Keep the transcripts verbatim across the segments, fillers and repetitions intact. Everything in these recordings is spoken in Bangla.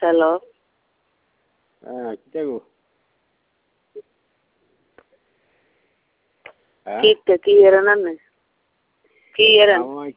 হ্যালো। হ্যাঁ, কিটা গো? হ্যাঁ? কিটা কি এরেন আপনি? কি এরেন? আমার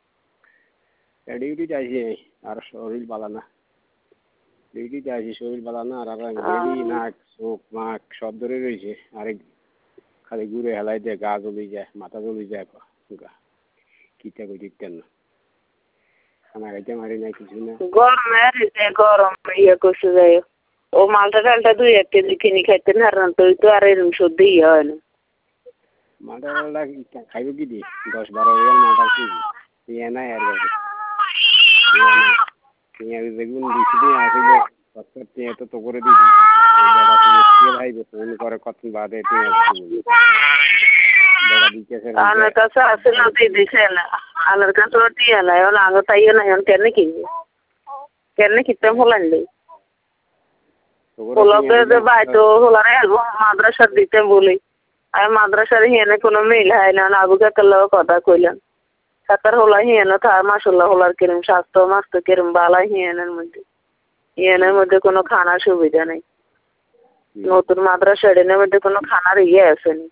ডিউটি যাইছি আর শরীর ভালো না। ডিউটি যাইছি শরীর ভালো না আর আমার গেলি নাক চোখ নাক সব ধরে রয়েছে আরেক খালি ঘুরে হেলাই দিয়ে গা জ্বলি যায় মাথা জ্বলি যায় গা কিটা কই দিতেন না খানা খাইতে মারি নাই কিছু না গরমের যে গরম ইয়ে করছে যাই ও মালটা ডালটা দুই এক কেজি কিনে খাইতে না তো তো আর এরকম সর্দি ইয়ে হয় না মালটা ডালটা খাইব কি দি দশ বারো রিয়াল মালটা কিনি ইয়ে নাই আর কাছে ইয়ে বেগুন দিছি দিয়ে আসলে কত টিয়া তো তো করে দিবি এই জায়গা থেকে কে ভাইবে ফোন করে কত বাদে টিয়া জায়গা দিতেছে আমার কাছে আসলে দিয়ে দিছে না আমার কাছে টিয়া নাই ওলা আগে তাইও নাই আমি কেন কিনবো কেন কিনতে হলান্ডি ওলাকে যে বাইতো হলারে মাদ্রাসার দিতে বলি আমি মাদ্রাসার হিয়ানে কোনো মিল হয় না আবুকে কাল্লাও কথা কইলাম সাতার হলা হিয়ানো থা মাসাল্লাহ হলার কিরম স্বাস্থ্য মাস্ত কিরম বালা হিয়ানের মধ্যে হিয়ানের মধ্যে কোনো খানার সুবিধা নেই নতুন মাদ্রাসা এর মধ্যে কোনো খানার ইয়ে আসেনি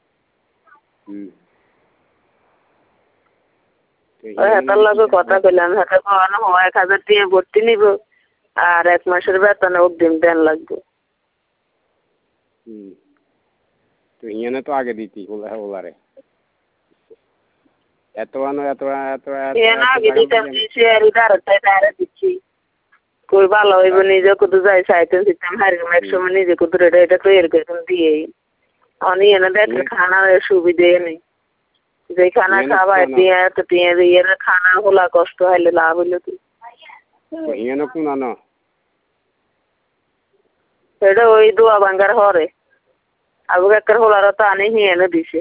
হাতার লাগে কথা কইলাম হাতে খাওয়ানো হয় এক হাজার টাকা ভর্তি নিব আর এক মাসের বেতনে অগ্রিম দেন লাগবে হুম তো হিয়ানে তো আগে দিতি ওলা ওলারে এত আনো এত এত হিয়ানে আগে দিতাম দিছি আর ডাইরেক্ট ডাইরেক্ট দিচ্ছি কই ভালো হইব নিজে কত যাই চাইতেন দিতাম হারিয়ে এক সময় নিজে কত রেটে এটা তো এর করে দিয়ে অনি এনে দেখলে খানার সুবিধে নেই যে খানা খাওয়াই দিয়ে তো দিয়ে দিয়ে খানা হলা কষ্ট হইলে লাভ হইলো কি হিয়ানো কোন আনো এটা ওই দোয়া ভাঙ্গার হরে আবু কাকার হলার তো আনি হিয়ানো দিছে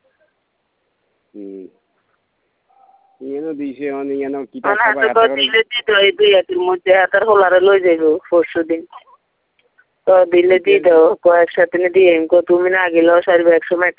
হুম হিয়ানো দিছে অনি হিয়ানো কিটা খাবার খাবার হাতে করে দিলে দিত এই দুই একের মধ্যে হাতের হলারে লই যাইব পরশু দিন তো দিলে দিয়ে দাও কয়েক সাথে দিয়ে তুমি না গেলেও সারবে এক সময়